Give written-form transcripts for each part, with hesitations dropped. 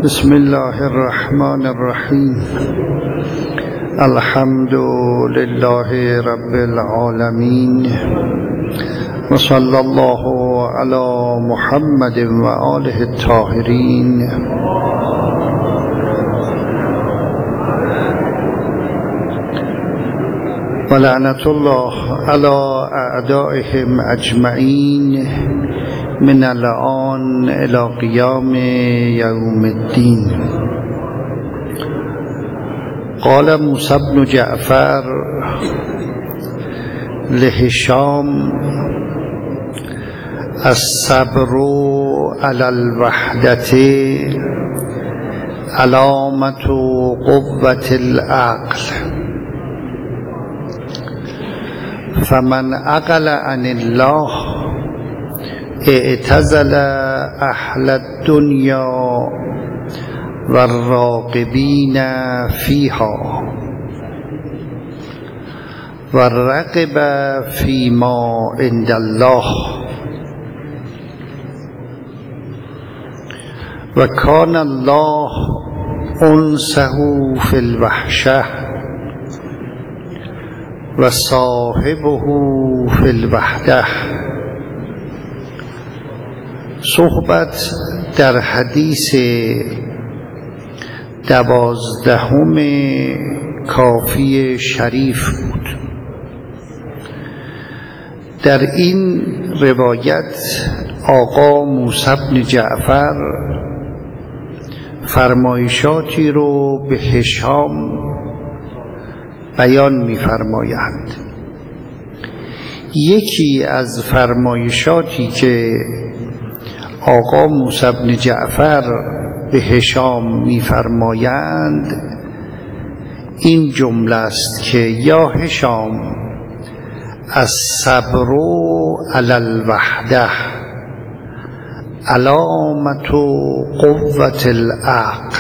بسم الله الرحمن الرحیم. الحمد لله رب العالمین و صلی الله علی محمد و آله الطاهرین. و لعنت الله علی اعدائهم اجمعین من الآن الی قیام یوم الدین. قال موسی بن جعفر لهشام: الصبر علی الوحدة علامة قوة العقل، فمن عقل عن الله اعتزل اهل الدنیا والراغبین فیها والرغب فیما عند الله، و کان الله انسه فی الوحشة و صاحبه فی الوحدة. صحبت در حدیث 12 کافی شریف بود. در این روایت آقا موسی بن جعفر فرمایشاتی رو به هشام بیان می‌فرمایند. یکی از فرمایشاتی که آقا موسی بن جعفر به هشام می‌فرمایند این جمله است که یا هشام الصبر علی الوحدة علامة قوة العقل.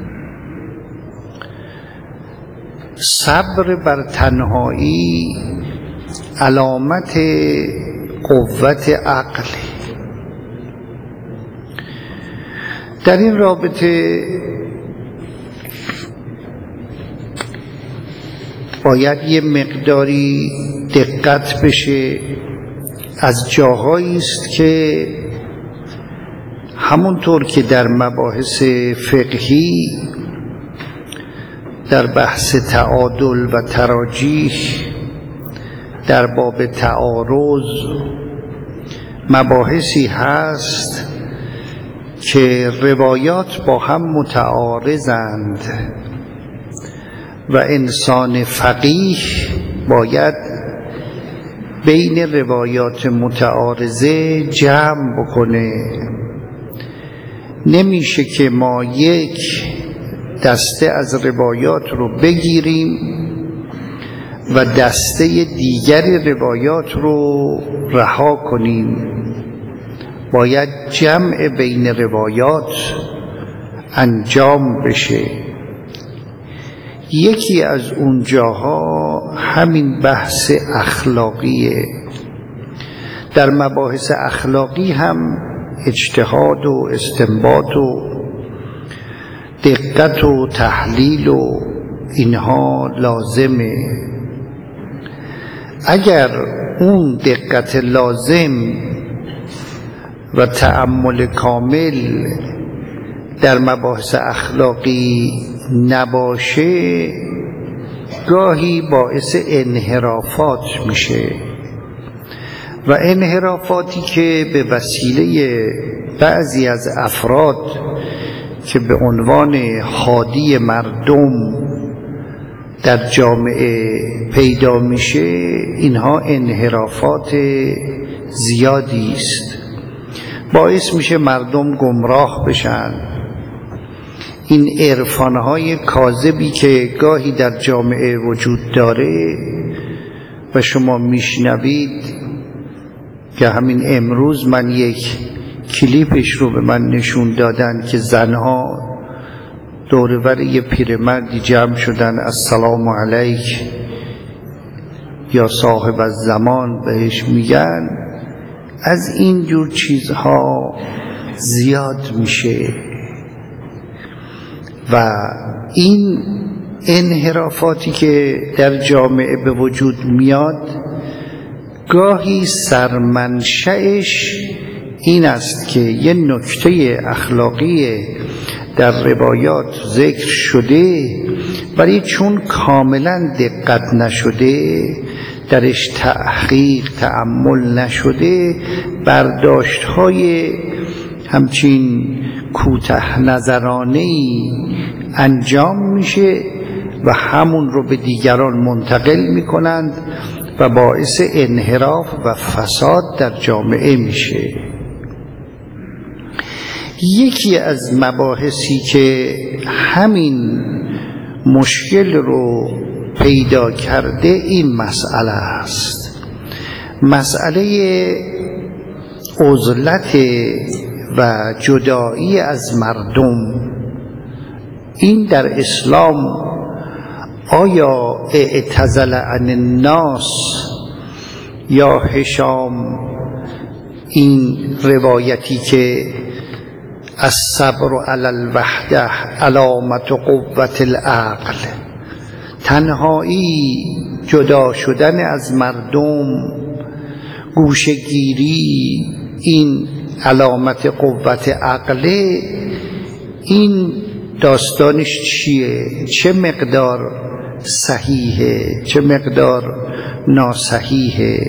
صبر بر تنهایی علامت قوت عقل. در این رابطه باید یه مقداری دقت بشه. از جاهایی است که همونطور که در مباحث فقهی در بحث تعادل و تراجیح، در باب تعارض مباحثی هست که روایات با هم متعارضند و انسان فقیه باید بین روایات متعارضه جمع بکنه. نمیشه که ما یک دسته از روایات رو بگیریم و دسته دیگری روایات رو رها کنیم. باید جمع بین روایات انجام بشه. یکی از اون جاها همین بحث اخلاقیه. در مباحث اخلاقی هم اجتهاد و استنباط و دقت و تحلیل و اینها لازمه. اگر اون دقت لازم و تأمل کامل در مباحث اخلاقی نباشه گاهی باعث انحرافات میشه، و انحرافاتی که به وسیله بعضی از افراد که به عنوان هادی مردم در جامعه پیدا میشه، اینها انحرافات زیادی است، باعث میشه مردم گمراه بشن. این عرفانهای کاذبی که گاهی در جامعه وجود داره و شما میشنوید که همین امروز من یک کلیپش رو به من نشون دادن که زنها دورور یه پیرمردی جمع شدن، السلام علیک یا صاحب الزمان بهش میگن. از این جور چیزها زیاد میشه. و این انحرافاتی که در جامعه به وجود میاد گاهی سرمنشأش این است که یه نکته اخلاقی در روایات ذکر شده ولی چون کاملا دقت نشده، درش تحقیق تأمل نشده، برداشت‌های همچین کوته نظرانه‌ای انجام میشه و همون رو به دیگران منتقل میکنند و باعث انحراف و فساد در جامعه میشه. یکی از مباحثی که همین مشکل رو پیدا کرده این مسئله است، مسئله عزلت و جدایی از مردم. این در اسلام آیا اعتزل عن الناس یا هشام این روایتی که الصبر علی الوحده علامت قوت العقل، تنهایی، جدا شدن از مردم، گوشه‌گیری، این علامت قوت عقله، این داستانش چیه؟ چه مقدار صحیحه؟ چه مقدار ناصحیحه؟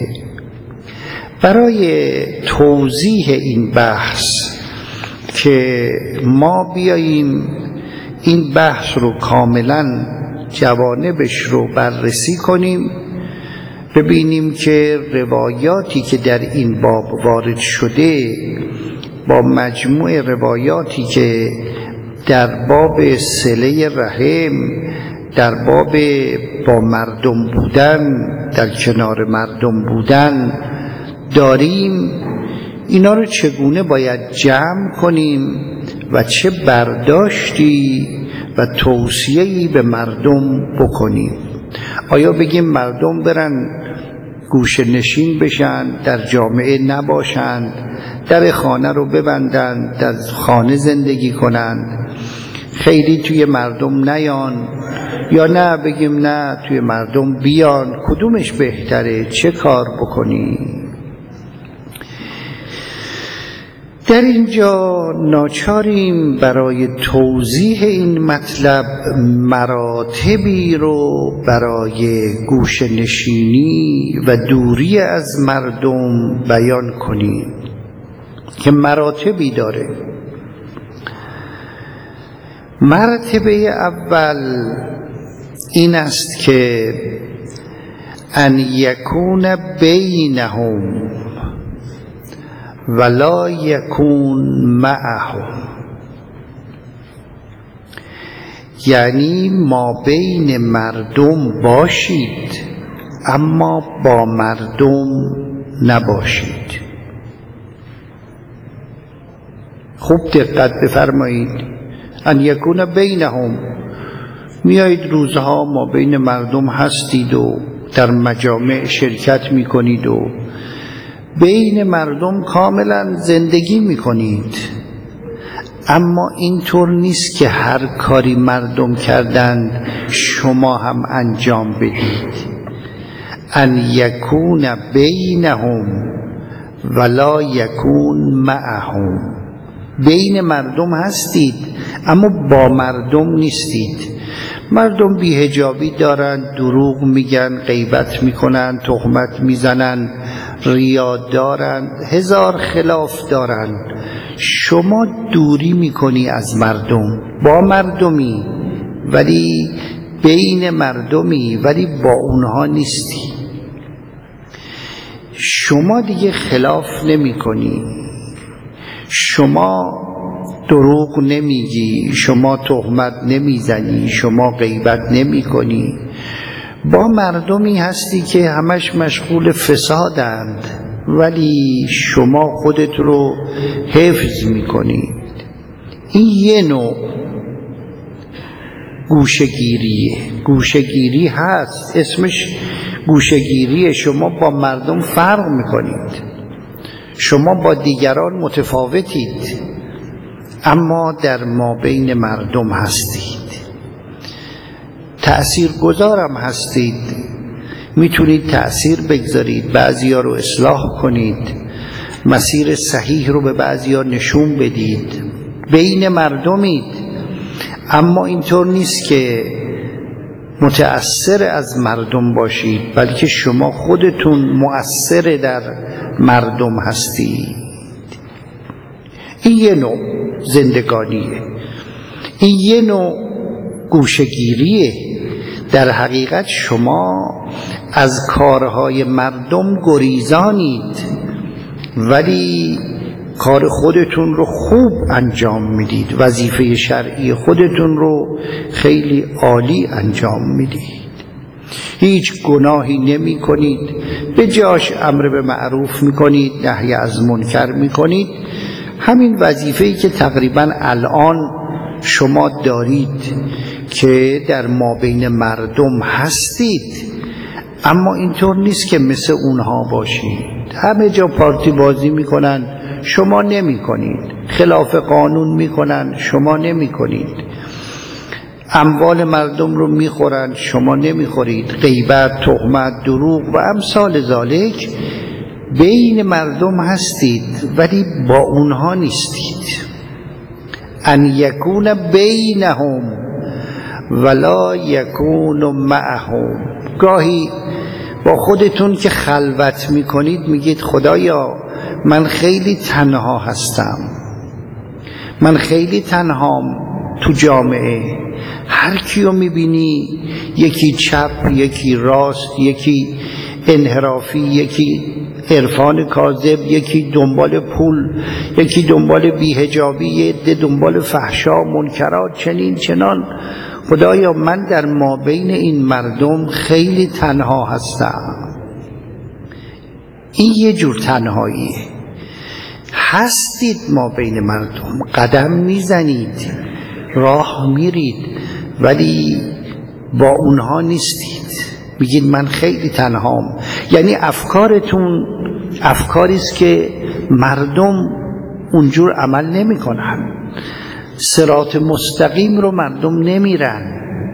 برای توضیح این بحث که ما بیاییم این بحث رو کاملا جوانبش رو بررسی کنیم، ببینیم که روایاتی که در این باب وارد شده با مجموع روایاتی که در باب صله رحم، در باب با مردم بودن، در کنار مردم بودن داریم، اینا رو چگونه باید جمع کنیم و چه برداشتی و توصیه‌ای به مردم بکنیم. آیا بگیم مردم برن گوشه نشین بشن، در جامعه نباشند، در خانه رو ببندن، در خانه زندگی کنند، خیلی توی مردم نیان، یا نه بگیم نه توی مردم بیان؟ کدومش بهتره؟ چه کار بکنیم؟ در اینجا ناچاریم برای توضیح این مطلب مراتبی رو برای گوشه نشینی و دوری از مردم بیان کنیم که مراتبی داره. مرتبه اول این است که ان یکون بینهم ولا یکون معهم، یعنی ما بین مردم باشید اما با مردم نباشید. خوب دقت بفرمایید. ان یکون بینهم، میایید روزها ما بین مردم هستید و در مجامع شرکت میکنید و بین مردم کاملا زندگی میکنید، اما اینطور نیست که هر کاری مردم کردند شما هم انجام بدید. ان یکون بینهم ولا یکون معهم، بین مردم هستید اما با مردم نیستید. مردم بی‌حجابی دارند، دروغ میگن، غیبت میکنن، تهمت میزنن، ریا دارند، هزار خلاف دارند. شما دوری میکنی از مردم، با مردمی ولی بین مردمی ولی با اونها نیستی. شما دیگه خلاف نمی کنی، شما دروغ نمیگی، شما تهمت نمیزنی، شما غیبت نمی کنی. با مردمی هستی که همش مشغول فسادند ولی شما خودت رو حفظ میکنید. این یه نوع گوشه‌گیریه. گوشه‌گیری هست، اسمش گوشه‌گیریه. شما با مردم فرق میکنید، شما با دیگران متفاوتید، اما در ما بین مردم هستید، تأثیرگذارم هستید، میتونید تأثیر بگذارید، بعضیا رو اصلاح کنید، مسیر صحیح رو به بعضیا نشون بدید، بین مردمید. اما اینطور نیست که متأثر از مردم باشید، بلکه شما خودتون مؤثر در مردم هستید. این یه نوع زندگانیه، این یه نوع گوشه‌گیریه. در حقیقت شما از کارهای مردم گریزانید، ولی کار خودتون رو خوب انجام میدید، وظیفه شرعی خودتون رو خیلی عالی انجام میدید، هیچ گناهی نمی کنید، به جاش امر به معروف میکنید، نهی از منکر میکنید. همین وظیفه‌ای که تقریبا الان شما دارید که در مابین مردم هستید، اما اینطور نیست که مثل اونها باشید. همه جا پارتی بازی میکنن، شما نمی کنید، خلاف قانون میکنن، شما نمی کنید، اموال مردم رو میخورن، شما نمیخورید، غیبت، تهمت، دروغ و امثال ذالک. بین مردم هستید ولی با اونها نیستید. ان یکون بینهم ولا یکون معهم. گاهی با خودتون که خلوت میکنید میگید خدایا من خیلی تنها هستم، من خیلی تنهام تو جامعه، هر کیو میبینی یکی چپ، یکی راست، یکی انحرافی، یکی عرفان کاذب، یکی دنبال پول، یکی دنبال بی‌حجابی، یه عده دنبال فحشا منکرات، چنین چنان. خدایا من در ما بین این مردم خیلی تنها هستم. این یه جور تنهاییه. هستید ما بین مردم، قدم میزنید، راه میرید، ولی با اونها نیستید. میگید من خیلی تنهام، یعنی افکارتون افکاریست که مردم اونجور عمل نمی کنن، صراط مستقیم رو مردم نمیرن.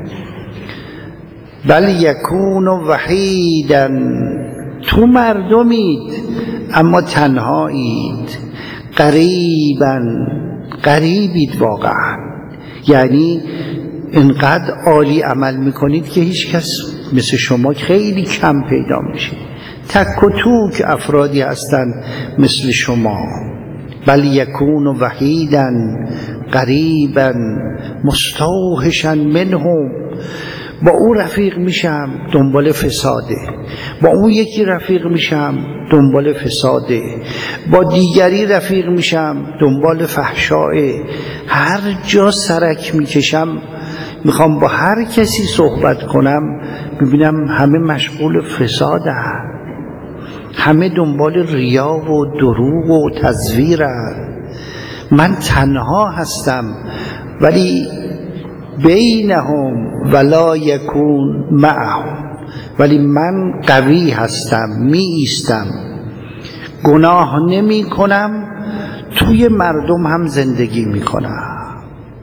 بل یکون وحیدا. تو مردمید اما تنهایید. قریبا، قریبید واقعا، یعنی اینقدر عالی عمل میکنید که هیچ کس مثل شما خیلی کم پیدا میشه. تک و توک افرادی هستند مثل شما. بل یکون وحیدا قریبا مستوحشا منهم. با اون رفیق میشم دنبال فساده، با اون یکی رفیق میشم دنبال فساده، با دیگری رفیق میشم دنبال فحشاه. هر جا سرک میکشم میخوام با هر کسی صحبت کنم، میبینم همه مشغول فسادن، همه دنبال ریا و دروغ و تزویرن. من تنها هستم ولی بینهم ولا یکون معهم. ولی من قوی هستم، می ایستم، گناه نمی کنم، توی مردم هم زندگی می کنم.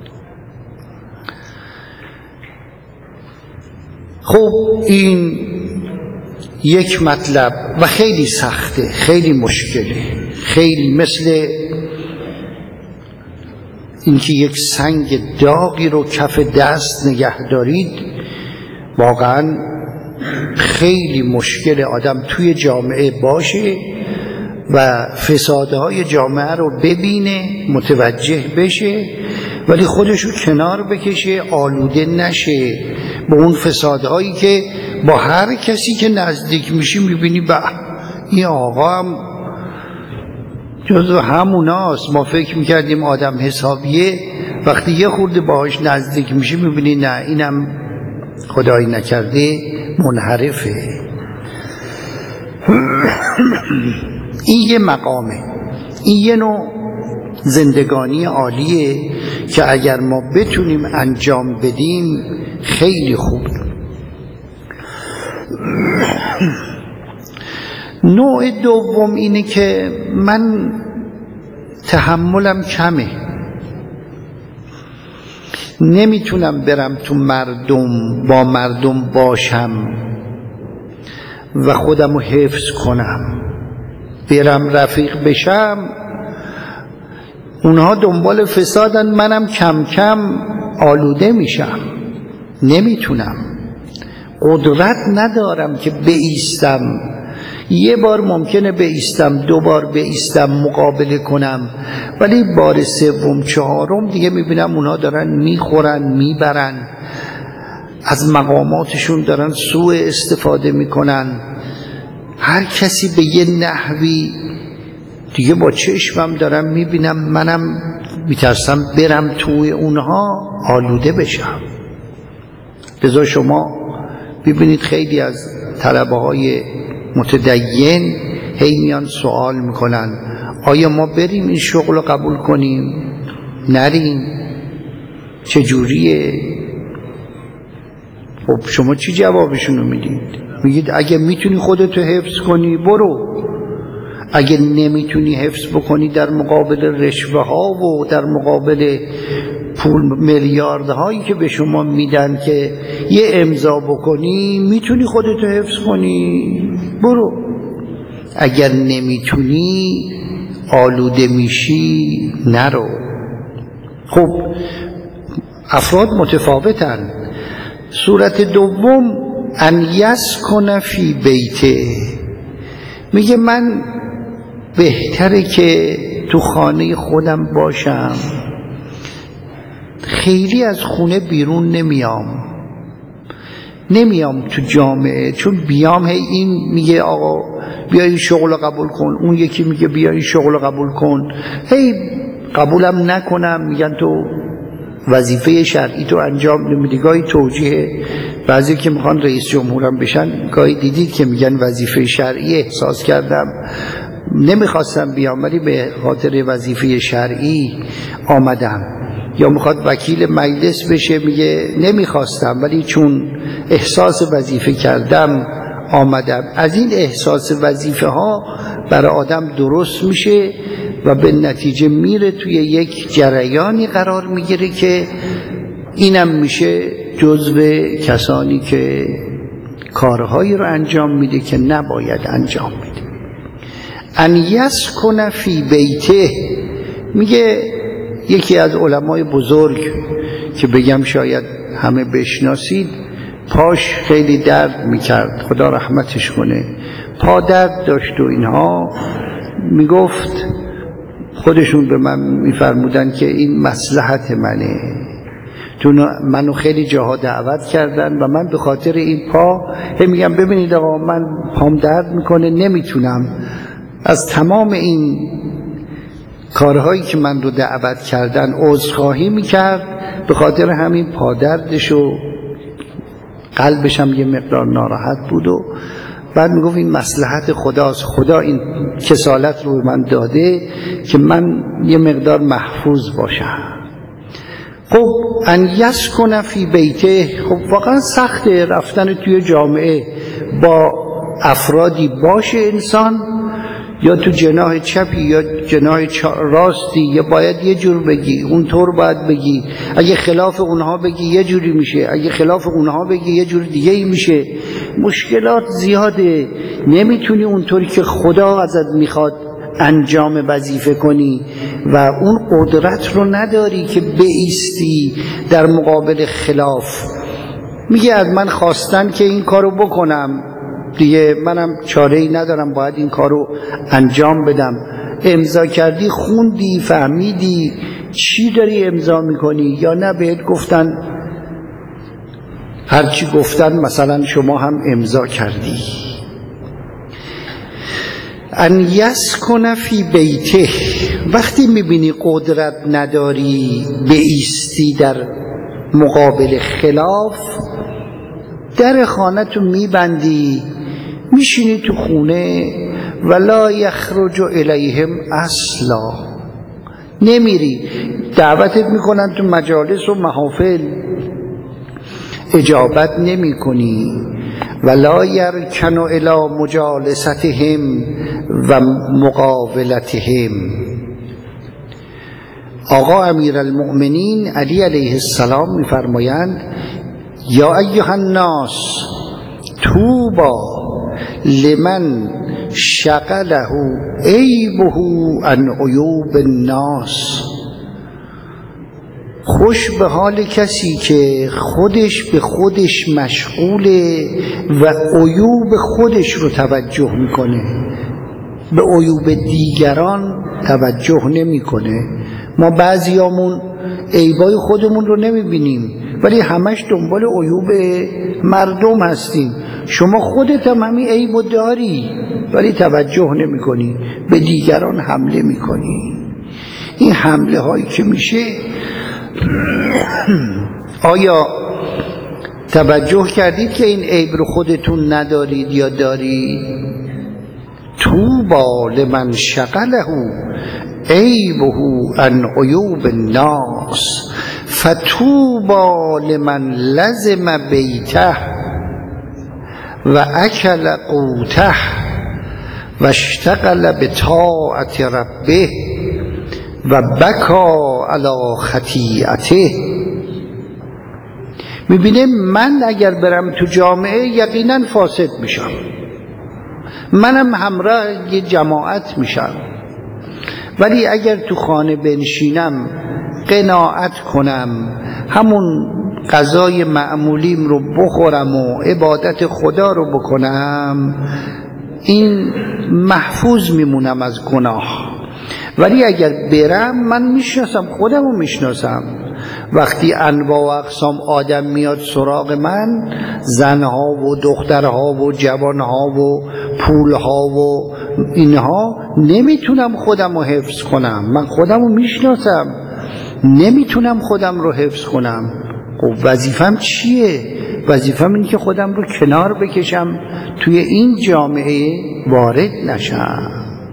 خب این یک مطلب و خیلی سخته، خیلی مشکله، خیلی مثل اینکه یک سنگ داغی رو کف دست نگه دارید. واقعا خیلی مشکل آدم توی جامعه باشه و فسادهای جامعه رو ببینه، متوجه بشه، ولی خودشو کنار بکشه، آلوده نشه با اون فسادهایی که با هر کسی که نزدیک میشی میبینی به این آقا هم جزو هموناست. ما فکر میکردیم آدم حسابیه، وقتی یه خورده باهاش نزدیک میشی میبینی نه، اینم خدایی نکرده منحرفه. این یه مقامه، این یه نوع زندگانی عالیه که اگر ما بتونیم انجام بدیم خیلی خوب. نوع دوم اینه که من تحملم کمه، نمیتونم برم تو مردم با مردم باشم و خودمو حفظ کنم، برم رفیق بشم، اونها دنبال فسادن، منم کم کم آلوده میشم. نمیتونم، قدرت ندارم که بایستم. یه بار ممکنه بایستم، 2 بار بایستم مقابله کنم، ولی بار 3م 4م دیگه میبینم اونها دارن میخورن میبرن، از مقاماتشون دارن سوء استفاده میکنن. هر کسی به یه نحوی دیگه با چشمم دارم میبینم، منم میترسم برم توی اونها آلوده بشم. لذا شما ببینید خیلی از طلبه های متدین هی میان سوال میکنن آیا ما بریم این شغل رو قبول کنیم؟ نریم؟ چجوریه؟ خب شما چی جوابشونو میدید؟ میگید اگه میتونی خودتو حفظ کنی برو، اگه نمیتونی حفظ بکنی در مقابل رشوه ها و در مقابل پول میلیاردهایی که به شما میدن که یه امضا بکنی، میتونی خودتو حفظ کنی برو. اگر نمیتونی آلوده میشی نرو. خب افراد متفاوتن. صورت دوم ان یسکن فی بیته، میگه من بهتره که تو خانه خودم باشم، خیلی از خونه بیرون نمیام تو جامعه، چون بیام هی این میگه آقا بیا این شغل قبول کن، اون یکی میگه بیا این شغل قبول کن، هی قبولم نکنم میگن تو وظیفه شرعی تو انجام نمیدی. گاهی توجیه بعضی که میخوان رئیس جمهورم بشن، گاهی دیدید که میگن وظیفه شرعی، احساس کردم نمیخواستم بیام ولی به خاطر وظیفه شرعی آمدم. یا میخواد وکیل مجلس بشه، میگه نمیخواستم ولی چون احساس وظیفه کردم آمدم. از این احساس وظیفه ها برای آدم درست میشه و به نتیجه میره توی یک جریانی قرار میگیره که اینم میشه جزو کسانی که کارهایی رو انجام میده که نباید انجام میده. ان یسکن فی بیته، میگه یکی از علمای بزرگ که بگم شاید همه بشناسید، پاش خیلی درد میکرد، خدا رحمتش کنه، پا درد داشت و اینها، میگفت خودشون به من میفرمودن که این مصلحت منه، منو خیلی جاها دعوت کردن و من به خاطر این پا میگم ببینید آقا من پام درد میکنه نمیتونم. از تمام این کارهایی که من رو دعوت کردن عذرخواهی میکرد، به خاطر همین پادردش و قلبش هم یه مقدار ناراحت بود و بعد میگفت این مصلحت خداست، خدا این کسالت رو من داده که من یه مقدار محفوظ باشم. خب ان یسکن فی بیته، خب واقعا سخته رفتن توی جامعه با افرادی باشه انسان، یا تو جناح چپی یا جناح راستی، یا باید یه جور بگی اونطور باید بگی، اگه خلاف اونها بگی یه جوری میشه، اگه خلاف اونها بگی یه جور دیگه ای میشه. مشکلات زیاده، نمیتونی اونطوری که خدا ازت میخواد انجام وظیفه کنی و اون قدرت رو نداری که بایستی در مقابل خلاف. میگه از من خواستن که این کارو بکنم دیگه، منم چاره‌ای ندارم، باید این کارو انجام بدم. امضا کردی، خوندی، فهمیدی چی داری امضا میکنی یا نه؟ بهت گفتن هرچی گفتن مثلا شما هم امضا کردی. ان یسکن فی بیته، وقتی میبینی قدرت نداری بایستی در مقابل خلاف، در خانه تو میبندی، میشینی تو خونه، ولا یخرج الیهم اصلا، نمیری، دعوتت میکنن تو مجالس و محافل، اجابت نمی کنی. ولا یرکن الی مجالستهم و مقابلتهم. آقا امیرالمؤمنین علی علیه السلام میفرمایند یا ایها الناس طوبی لمن شغله عیبه عن عیوب الناس. خوش به حال کسی که خودش به خودش مشغوله و عیوب خودش رو توجه میکنه، به عیوب دیگران توجه نمیکنه. ما بعضیامون عیبای خودمون رو نمیبینیم ولی همش دنبال عیوب مردم هستیم. شما خودت هم همین عیبو داری ولی توجه نمیکنی، به دیگران حمله میکنی. این حمله هایی که میشه، آیا توجه کردید که این عیب رو خودتون ندارید یا دارید؟ طوبی لمن شغله عیبه عن عیوب الناس فطوبی لمن لزم بیته و اکل قوته و اشتغل بطاعت ربه و بکا علی خطیئته. میبینه من اگر برم تو جامعه یقینا فاسد میشم، منم همراه یه جماعت میشم، ولی اگر تو خانه بنشینم قناعت کنم، همون غذای معمولیم رو بخورم و عبادت خدا رو بکنم، این محفوظ میمونم از گناه. ولی اگر برم من میشناسم، خودم رو میشناسم، وقتی انواع و اقسام آدم میاد سراغ من، زنها و دخترها و جوانها و پولها و اینها، نمیتونم خودم رو حفظ کنم. من خودم رو میشناسم، نمیتونم خودم رو حفظ کنم. خب وظیفم چیه؟ وظیفم این که خودم رو کنار بکشم، توی این جامعه وارد نشم.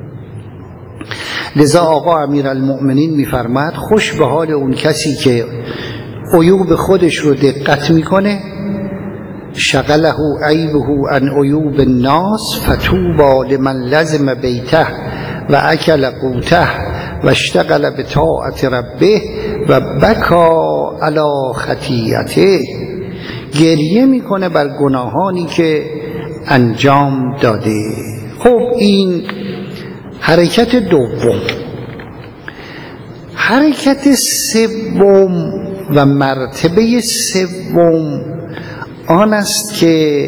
لذا آقا امیرالمؤمنین میفرماد خوش به حال اون کسی که عیوب خودش رو دقت میکنه، شغله عیبه عن عیوب الناس فطوبی لمن لزم بیته و اکل قوته و اشتغل بطاعت ربه و بکا علی خطیئته. گریه میکنه بر گناهانی که انجام داده. خب این حرکت دوم. حرکت سوم و مرتبه سوم آن است که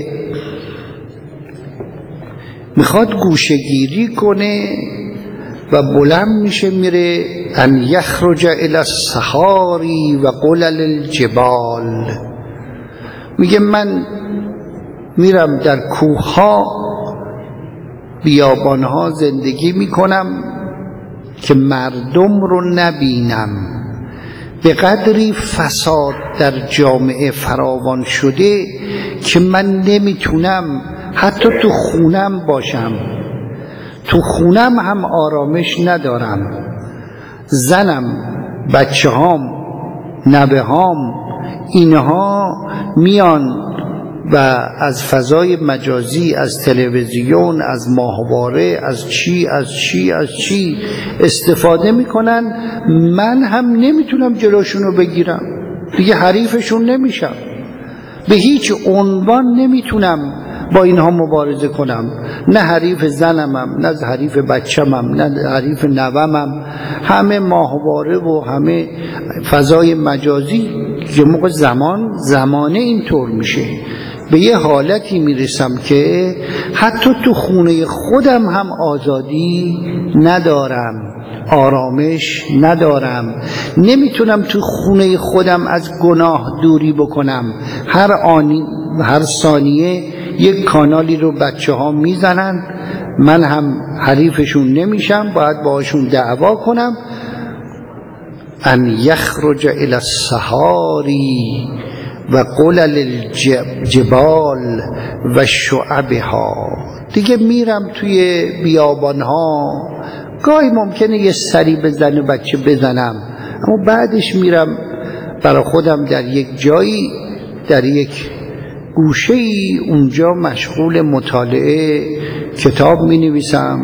میخواد گوشه‌گیری کنه و بلند میشه میره ان یخرج الی الصحاری و قلل الجبال. میگه من میرم در کوهها، بیابانها زندگی میکنم که مردم رو نبینم. به قدری فساد در جامعه فراوان شده که من نمیتونم حتی تو خونم باشم، تو خونم هم آرامش ندارم. زنم، بچه هام، نوه هام، اینها میان و از فضای مجازی، از تلویزیون، از ماهواره، از چی استفاده میکنن. من هم نمیتونم جلوشونو بگیرم، دیگه حریفشون نمیشم، به هیچ عنوان نمیتونم با اینها مبارزه کنم. نه حریف زنمم، نه حریف بچه‌مم، نه حریف نوه‌مم. همه ماهواره و همه فضای مجازی که موقع زمانه اینطور میشه. به یه حالتی میرسم که حتی تو خونه خودم هم آزادی ندارم، آرامش ندارم، نمیتونم تو خونه خودم از گناه دوری بکنم. هر ثانیه یک کانالی رو بچه ها میزنن، من هم حریفشون نمیشم، باید باهاشون دعوا کنم. ان یخرج الی الصحاری و قلل الجبال و شعبها. دیگه میرم توی بیابانها، گاهی ممکنه یه سری به زن و بچه بزنم، اما بعدش میرم برای خودم در یک جایی، در یک گوشه‌ای، اونجا مشغول مطالعه کتاب می نویسم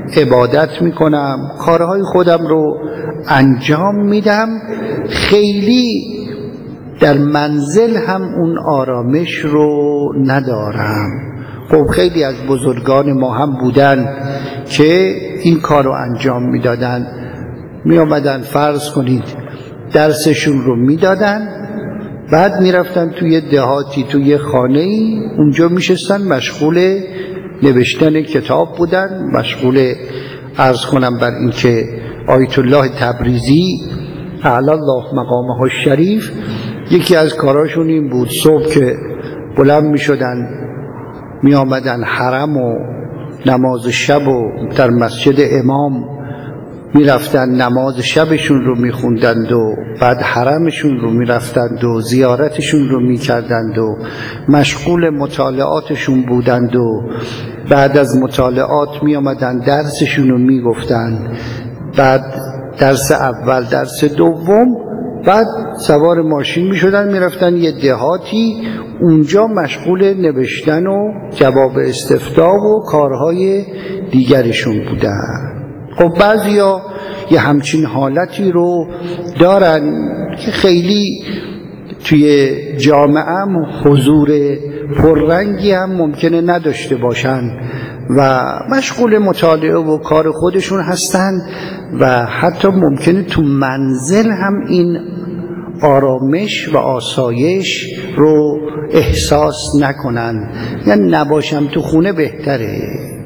عبادت میکنم، کارهای خودم رو انجام میدم، خیلی در منزل هم اون آرامش رو ندارم. خب خیلی از بزرگان ما هم بودن که این کار رو انجام میدادن، می آمدن فرض کنید درسشون رو میدادن، بعد میرفتن توی دهاتی توی خانه‌ای، اونجا میشستن مشغول نوشتن کتاب بودن، مشغول عرض کنم بر این که آیت الله تبریزی اعلی الله مقامه الشریف یکی از کاراشون این بود، صبح که بلند میشدن می آمدن حرم و نماز شب و در مسجد امام می رفتن نماز شبشون رو می خوندند و بعد حرمشون رو می رفتند و زیارتشون رو می کردند و مشغول مطالعاتشون بودند و بعد از مطالعات می آمدن درسشون رو می گفتن، بعد درس اول درس دوم، بعد سوار ماشین می شدن می رفتن یه دهاتی، اونجا مشغول نوشتن و جواب استفتاء و کارهای دیگرشون بودن. خب بعضیا یه همچین حالتی رو دارن که خیلی توی جامعه هم حضور پررنگی هم ممکنه نداشته باشن و مشغول مطالعه و کار خودشون هستن و حتی ممکنه تو منزل هم این آرامش و آسایش رو احساس نکنن، یعنی نباشم تو خونه بهتره.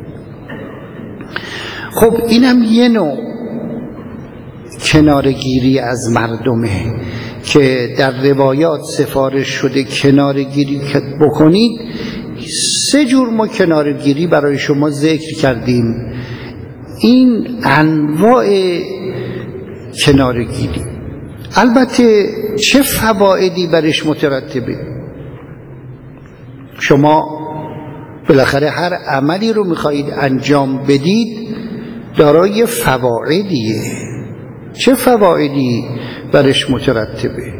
خب اینم یه نوع کنارگیری از مردمه که در روایات سفارش شده کنارگیری بکنید. 3 جور ما کنارگیری برای شما ذکر کردیم. این انواع کنارگیری البته چه فوایدی برش مترتبه؟ شما بالاخره هر عملی رو میخواهید انجام بدید دارای فوایدیه. چه فوایدی برش مترتبه؟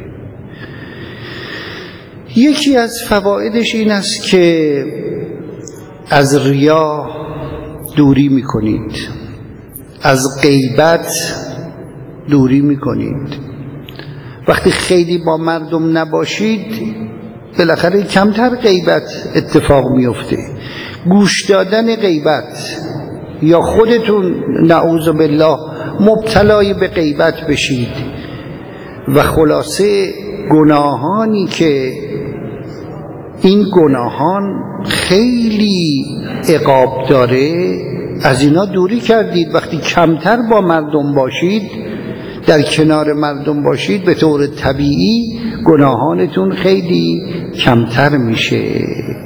یکی از فوایدش این است که از ریا دوری میکنید، از غیبت دوری میکنید. وقتی خیلی با مردم نباشید بالاخره کمتر غیبت اتفاق میفته. گوش دادن غیبت یا خودتون نعوذ بالله مبتلای به غیبت بشید و خلاصه گناهانی که این گناهان خیلی عقاب داره از اینا دوری کردید. وقتی کمتر با مردم باشید، در کنار مردم باشید، به طور طبیعی گناهانتون خیلی کمتر میشه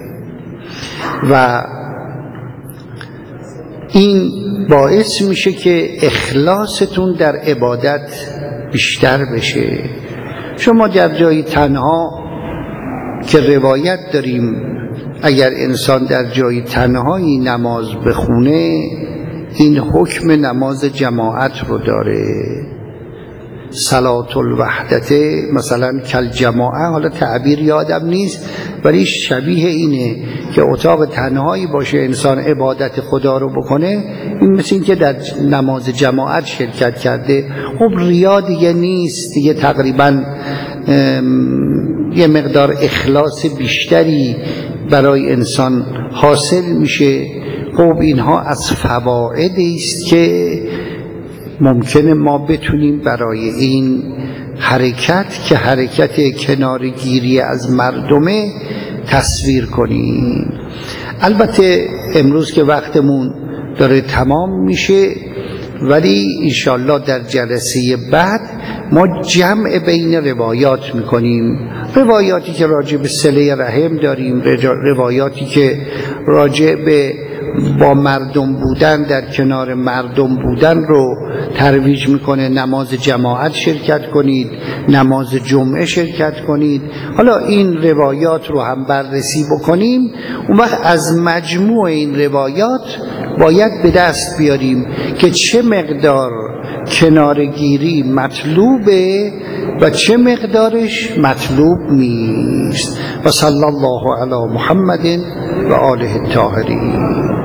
و این باعث میشه که اخلاصتون در عبادت بیشتر بشه. شما در جای تنها که روایت داریم اگر انسان در جای تنهایی نماز بخونه این حکم نماز جماعت رو داره. صلاة الوحدته مثلا کل جماعه، حالا تعبیر یادم نیست ولی شبیه اینه که اتاق تنهایی باشه انسان عبادت خدا رو بکنه، این مثل این که در نماز جماعت شرکت کرده. خب ریا دیگه نیست دیگه، تقریبا یه مقدار اخلاص بیشتری برای انسان حاصل میشه. خب اینها از فواید است که ممکنه ما بتونیم برای این حرکت که حرکت کنارگیری از مردمه تصویر کنیم. البته امروز که وقتمون داره تمام میشه ولی انشالله در جلسه بعد ما جمع بین روایات میکنیم، روایاتی که راجع به صله رحم داریم، روایاتی که راجع به با مردم بودن در کنار مردم بودن رو ترویج میکنه. نماز جماعت شرکت کنید، نماز جمعه شرکت کنید. حالا این روایات رو هم بررسی بکنیم، اون وقت از مجموع این روایات باید به دست بیاریم که چه مقدار کنارگیری مطلوبه و چه مقدارش مطلوب نیست. و صلی الله علی محمد و آله الطاهرین.